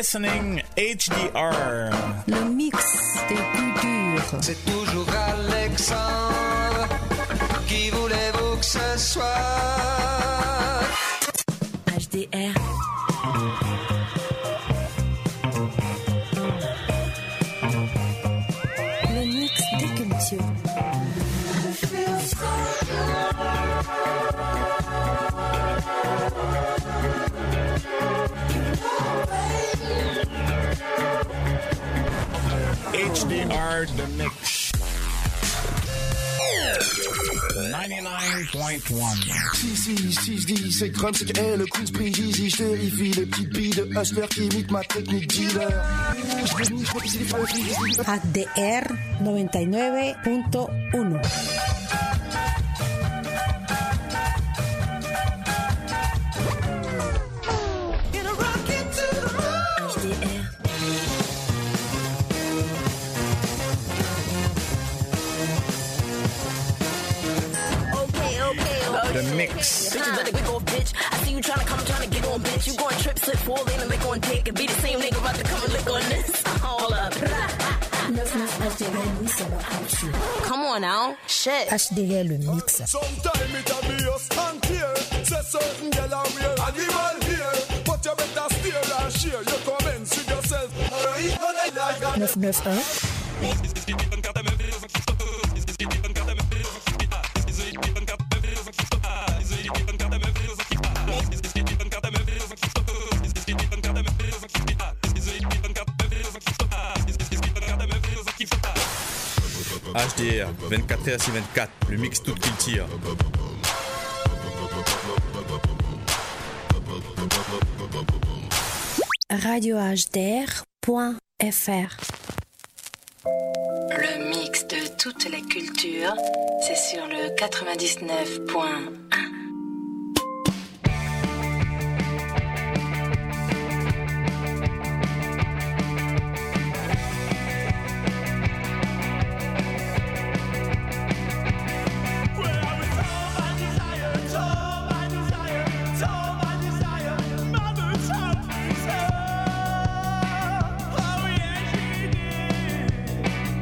listening HDR. Le mix des cultures. C'est toujours Alexandre. Qui voulez-vous que ce soit? HDR. Le mix des cultures. HDR The Mix 99.1. Si je dis c'est crème, c'est qu'elle le Queen's Prix, je vérifie les petites billes de hustler qui imitent ma technique dealer. HDR 99.1. The Mix. Bitches better quick off, bitch. I see you tryna come, tryna get on, bitch. You going trip, slip, fall in and lick on dick. And be the same nigga about to come and lick on this. Hold up. Come on now. Shit. HDR le mix. Sometime it a be us and tear. Say certain girl are real animal here. But you better steer and share. You comments with yourself. 991. HDR 24h sur 24. Le mix tout qu'il tire. radiohdr.fr. Le mix de toutes les cultures, c'est sur le 99.1.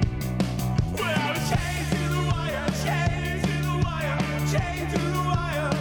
Chained to the wire.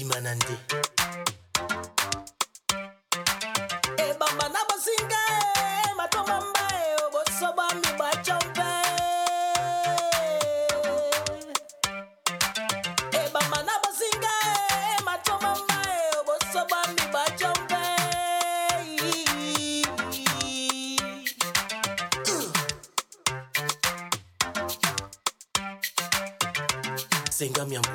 Dimanande. E bamba na bosinga e matomamba e obosoba mi bachompe. E bamba na bosinga e matomamba e obosoba mi bachompe. Senga miambo.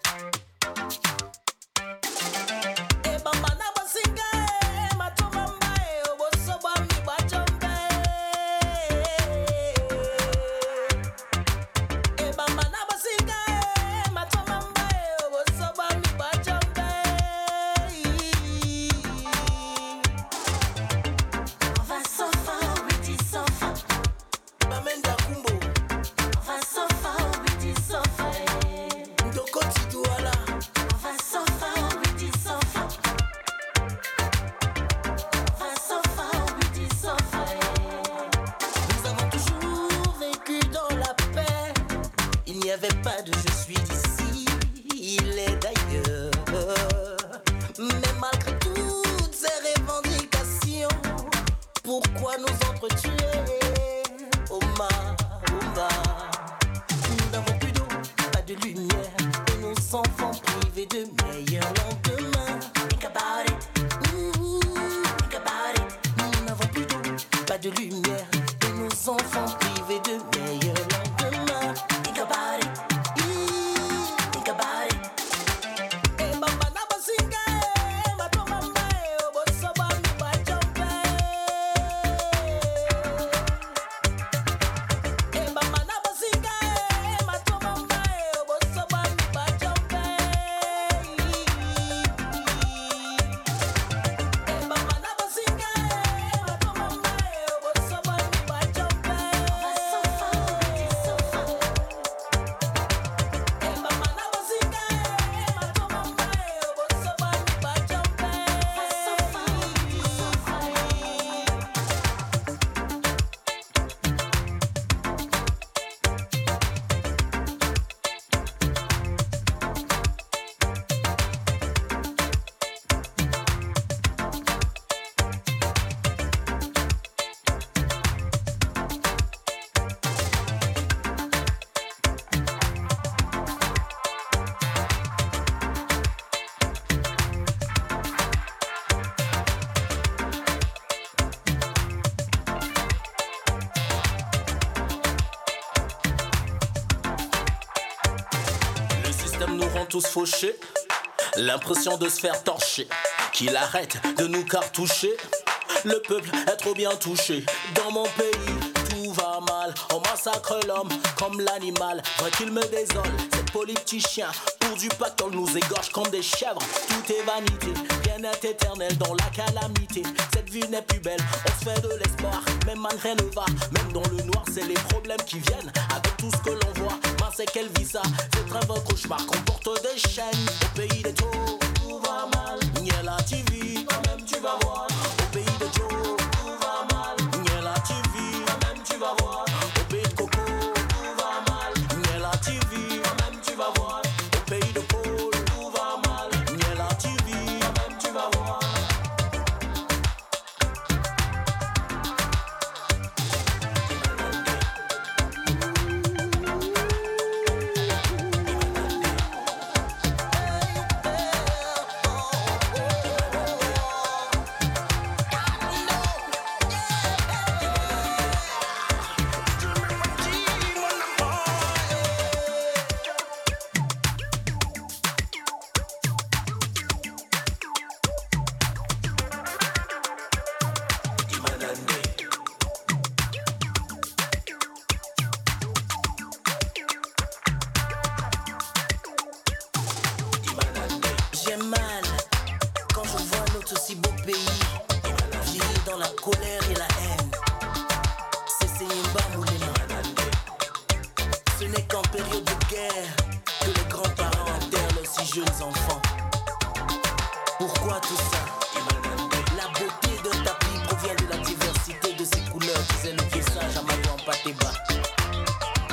Tous fauchés, l'impression de se faire torcher, qu'il arrête de nous cartoucher. Le peuple est trop bien touché. Dans mon pays, tout va mal. On massacre l'homme comme l'animal. Vrai qu'il me désole, ces politiciens pour du pactole nous égorgent comme des chèvres. Tout est vanité, rien n'est éternel dans la calamité. Cette vie n'est plus belle, on se fait de l'espoir. Même malgré ne va, même dans le noir, c'est les problèmes qui viennent avec tout ce que l'on voit. Mince, c'est qu'elle vit ça, c'est un vrai cauchemar qu'on porte des chaînes. Au pays des taux, tout va mal. Niais la TV, toi-même tu vas voir. Au pays de Joe, tout va mal. Niais la TV, toi-même tu vas voir. Au pays de Coco, tout va mal. Niais la TV, toi-même tu vas voir. Au pays de Paul, tout va mal. Niais la TV, toi-même tu vas voir.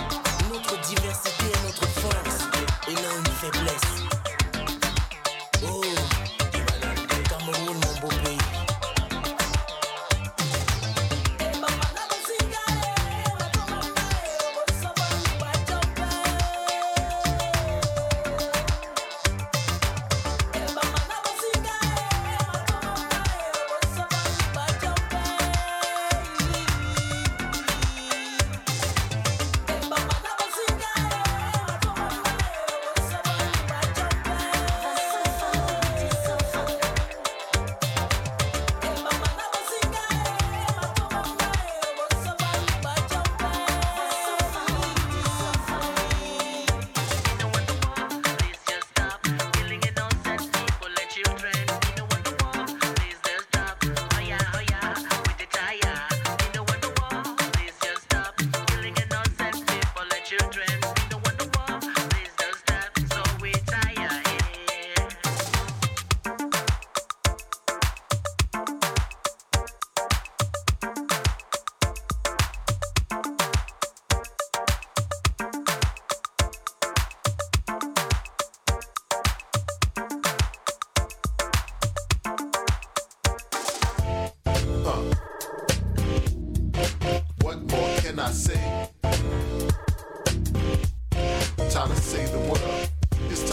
Notre diversité est notre force et non une faiblesse. Oh.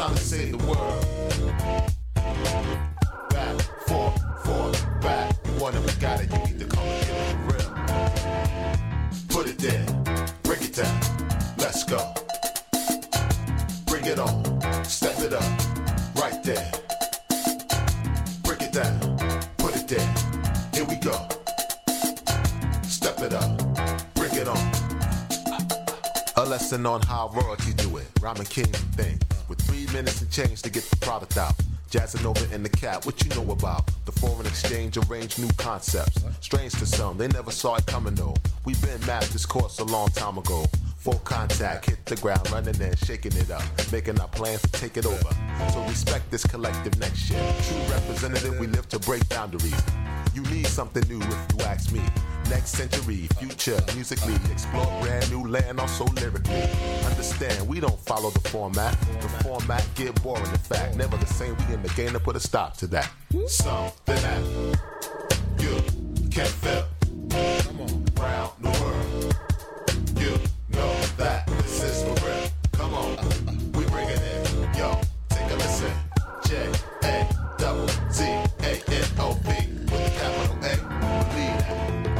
trying to save the world. Back, forth, back. You want it, we got it. You need to come and get it for real. Put it there, break it down. Let's go. Bring it on, step it up, right there. Break it down, put it there. Here we go. Step it up, bring it on. A lesson on how royalty do it. Rhyming king thing. With 3 minutes and change to get the product out. Jazzing over in the cap, what you know about? The foreign exchange arranged new concepts. Strange to some, they never saw it coming though. We been mapped this course a long time ago. Full contact, hit the ground, running and shaking it up. Making our plans to take it over. So respect this collective next year. True representative, we live to break boundaries. You need something new if you ask me. Next century, future, musically, explore brand new land, also lyrically. Understand, we don't follow the format. The format get boring, in fact. Never the same, we in the game to put a stop to that. Something that you can't feel. Come on, round the world. You know that this is for real. Come on, we bring it in. Yo, take a listen. J-A-Z-A-N-O-P with the capital A. Believe that.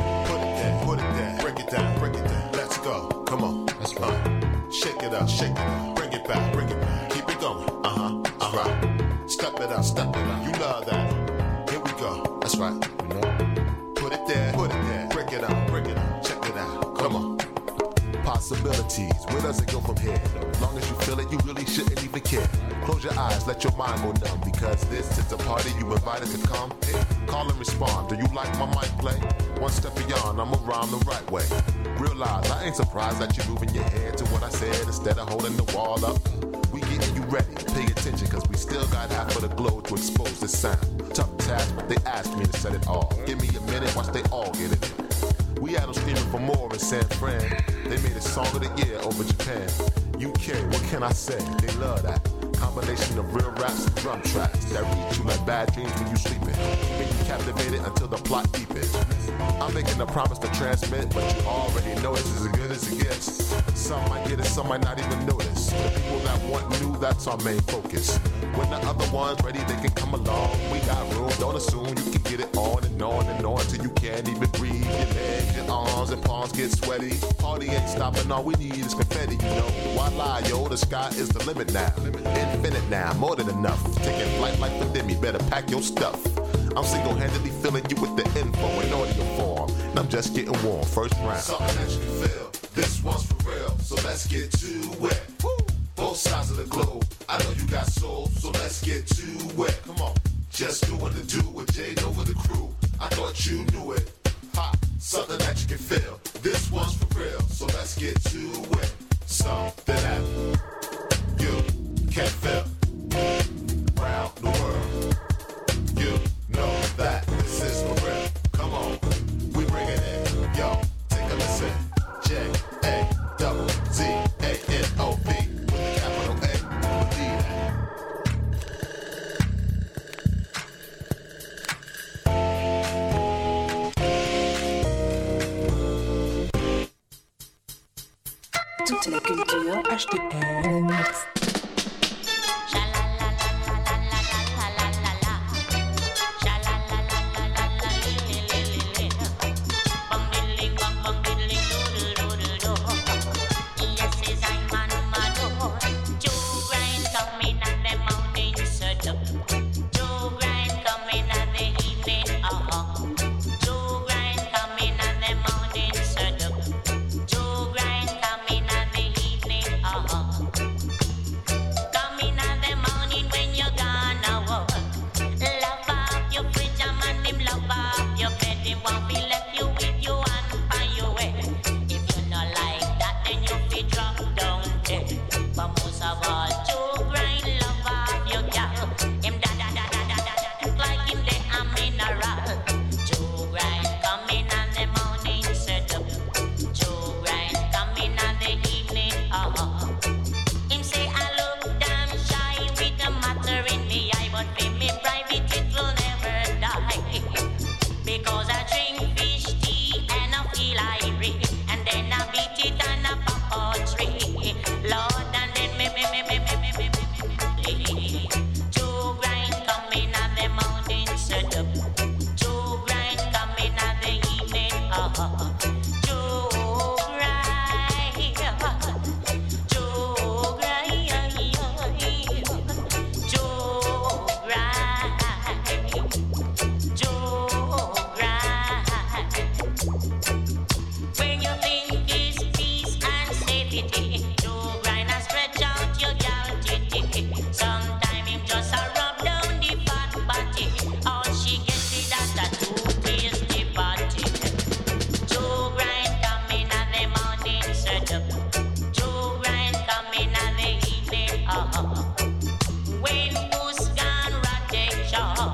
Put it there, break it down, let's go, come on, that's right, shake it up, bring it back, keep it going, right, step it up, you love that, here we go, that's right, you know, put it there, break it up, check it out, come on, possibilities, where does it go from here, as long as you feel it, you really shouldn't even care, close your eyes, let your mind go numb, because this is a party you invited to come, hey, call and respond, do you like my mic play? One step beyond, I'ma rhyme the right way. Realize I ain't surprised that you moving your head to what I said instead of holding the wall up. We getting you ready, pay attention, cause we still got half of the globe to expose this sound. Tough task, but they asked me to set it off. Give me a minute, watch they all get it. We had them screaming for more in San Fran. They made a song of the year over Japan. UK, what can I say? They love that. Combination of real raps and drum tracks that reach you like bad dreams when you sleeping. Make you captivated until the plot deepens. I'm making a promise to transmit, but you already know this is as good as it gets. Some might get it, some might not even notice. The people that want new, that's our main focus. When the other ones ready, they can come along. We got room, don't assume you can get it on and on and on till you can't even breathe. Your legs, your arms and palms get sweaty. Party ain't stopping, all we need is confetti, you know. Why lie, yo? The sky is the limit now. Infinite now, more than enough. Taking flight like the Demi, better pack your stuff. I'm single-handedly filling you with the info in audio form, and I'm just getting warm. First round. Something that you can feel. This one's for real, so let's get to it. Both sides of the globe. I know you got soul, so let's get to it. Come on, just doing the do with Jade over the crew. I thought you knew it. Ha, something that you can feel. This one's for real, so let's get to it. Something that you can't feel. Round the world. You know that this is for real. Come on, we bring it in. Yo, take a listen. J-A-Z-A-N-O-P with the capital A. Believe that. Toute la culture HDR, le mix.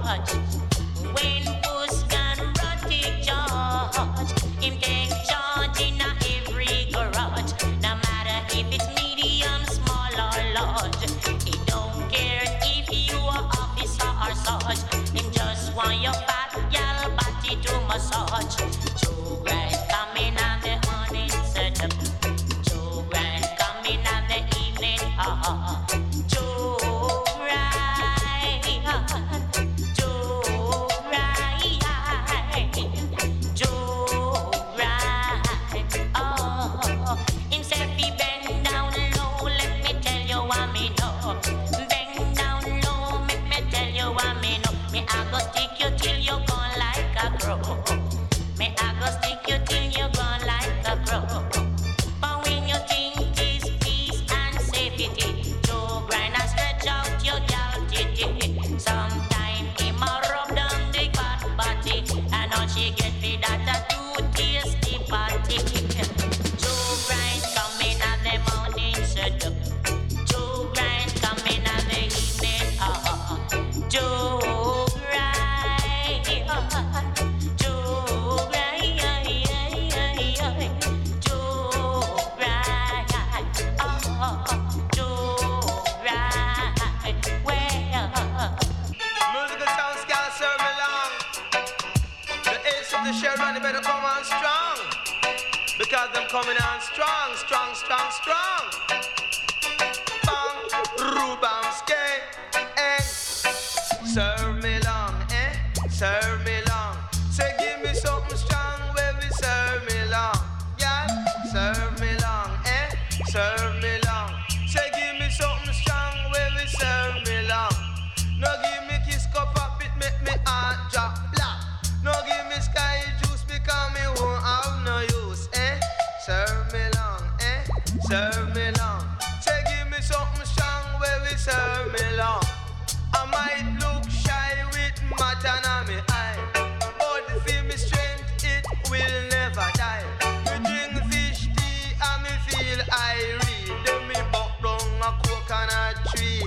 charge. When puss can run take charge, him take charge in every garage. No matter if it's medium, small or large. He don't care if you are officer or sarge. Him just want your fat gal body to massage. Joe Grand coming on the morning setup. Joe Grand coming on the evening hour. Joe Grand, Joe Grand, Joe Grand. Oh, himself he bend down low. Let me tell you what me know. Bend down low, make me tell you what me know. Me I go stick you till you gone like a crow. Me I go stick you till you gone like a crow. But when you think is peace and safety, Joe Grind and stretch out your gal titty. Sometime him a rub down the bad body, and all she get me that a too tasty party. Joe Grind coming on the morning setup. Joe Grind coming on the evening hour. Joe Grind, Joe Grind, Joe Grind, Joe Grind. Well, Musical sounds can't serve me long. The ace of the Sherman, they better come on strong. Because them coming on strong, strong, strong, strong. Bang, rubam, skate, eh. Serve me long, eh? Serve me long. Say give me something strong where we serve me long. Yeah, serve me long, eh? Serve me long. Say give me something strong where we serve me long. No give me kiss cup up, it make me heart drop black. No give me sky juice because me won't have no use, eh? Serve me long, eh? Serve me long. Say give me something strong where we serve me long. I might look shy with matter on me eye, but see me strength, it will never die. Me drink fish tea and me feel irie. Then me buck down a coconut tree.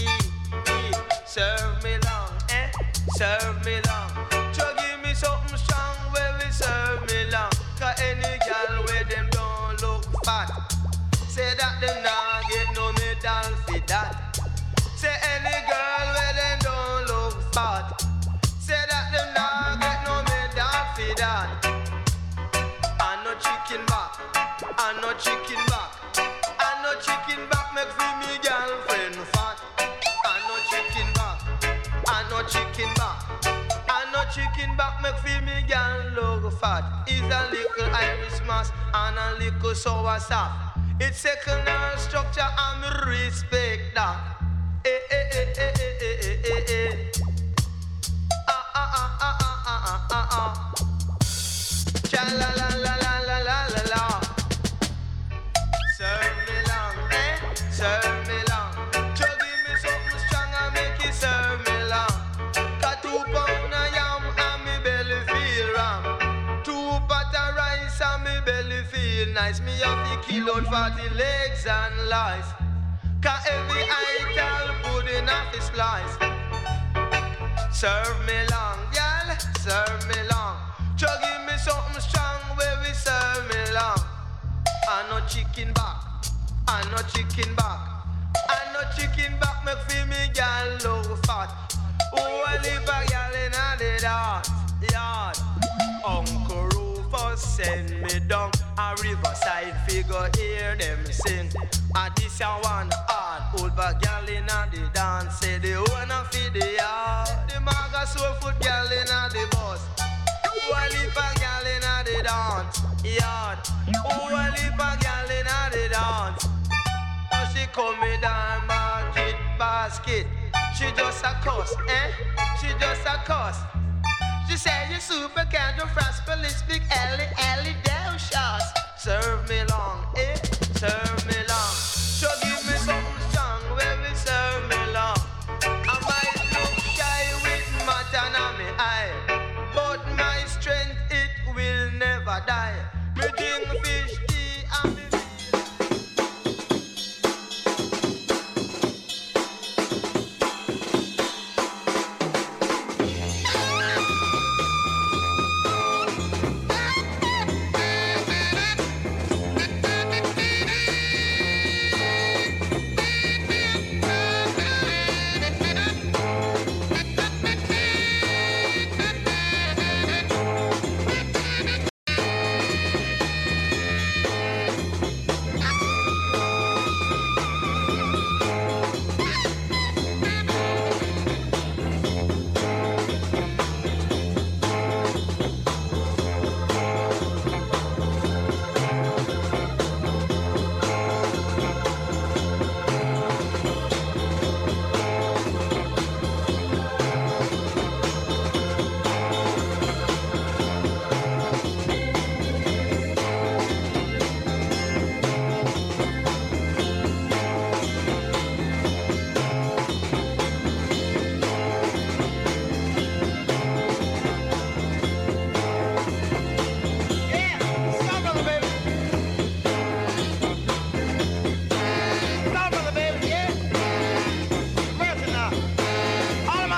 Serve me long, eh? Serve me long. So give me something strong where we serve me long. Cause any girl where them don't look fat, say that them not get no medal for that. Say any girl where them don't look fat, say that them not get no medal for that. I no chicken back, I no chicken back, I no chicken back make for me girlfriend fat. I no chicken back, I no chicken back, I no chicken back make for me girl look fat. It's a little Irish mass and a little sour soft. It's second structure and me respect that. Eh eh eh eh eh eh eh eh. Ah ah ah ah ah ah ah ah. Cha la la la la la la la la. Serve me long, eh? Serve me long. So give me something strong and make it serve me long. Got 2 pound of yam and me belly feel ram. 2 pot of rice and me belly feel nice. Me have the kilo 40 legs and lice. Cause every ital pudding off the slice. Serve me long, y'all, serve me long. So give me something strong where we serve me long. I no chicken back, I no chicken back, I no chicken back make for me girl low fat. Oh, I live a girl in the dance yard. Uncle Rufus send me down a riverside figure, hear them sing. And this a one hard old back girl in the dance. Say the owner feed the yard. The maga soul foot girl in the bus. Oh, I live a girl in the dance yard. Oh, I live a girl in the dance. Now she come me down market basket. She just a cuss, eh? She just a cuss. She said you super can't fast police speak Ellie down shots. Serve me long, eh? Serve me long. So give me something strong where we serve me long. I might look shy with my tan on me eye, but my strength it will never die. Me drink fish tea and me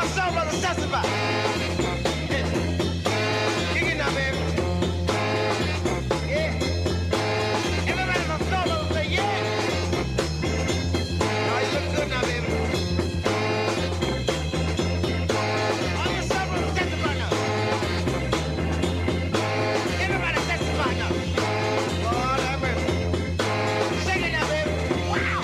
my soul brothers testify. Yeah. Kick it now, baby. Yeah. Everybody in my soul brothers say yeah. Oh, you look good now, baby. All your soul brothers testify now. Everybody testify now. Lord have mercy. Shake it now, baby. Wow.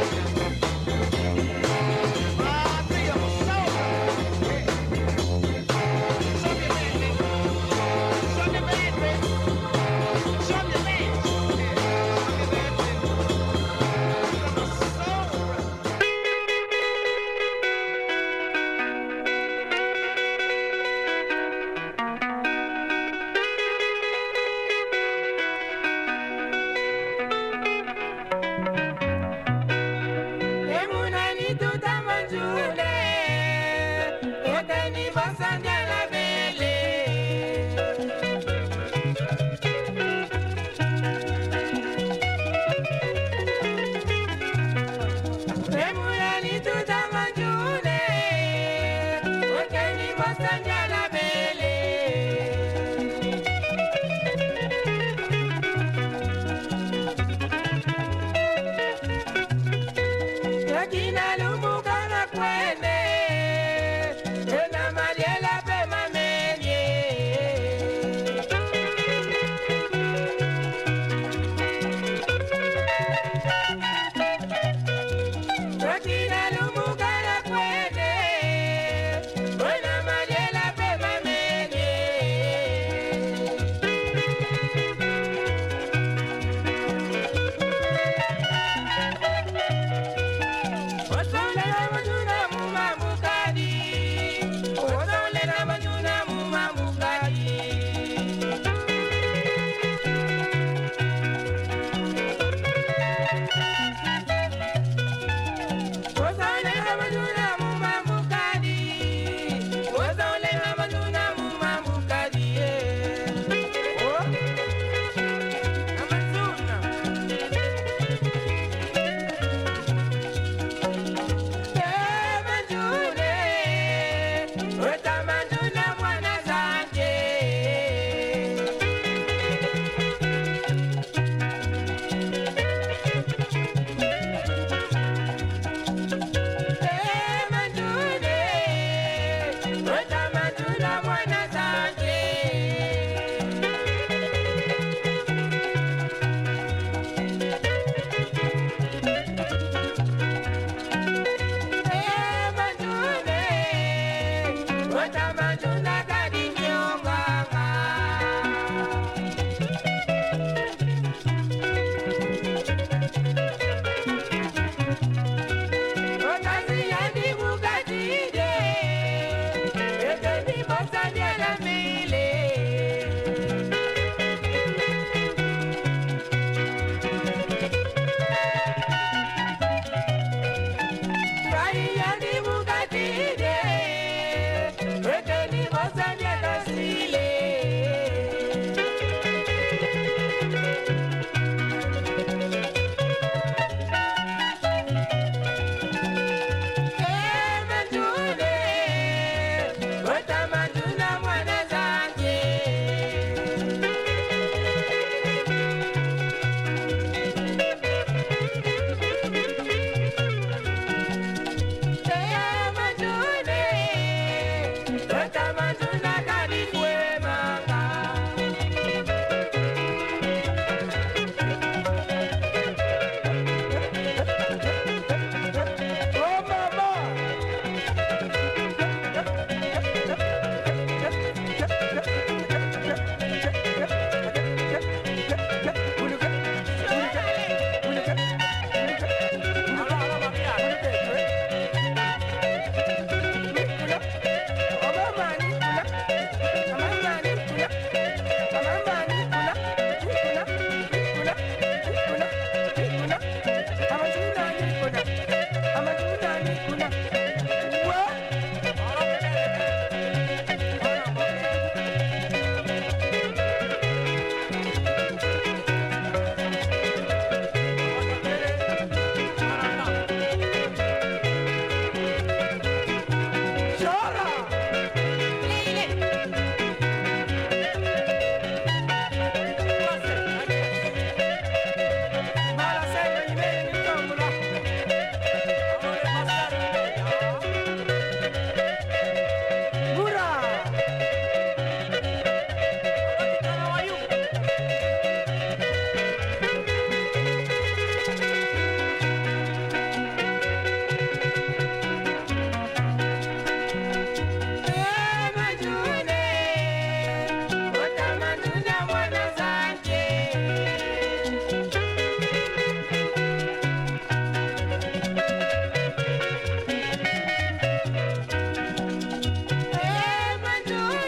I see your soul brother. Yeah. Show me your man, baby. Show me your man, baby. Show me your man. Yeah. Show me your man, baby. You're my soul brother. Emunani tuta manjule, otani basanja la bele. Emunani tuta manjule, otani basanja la bele. Yakina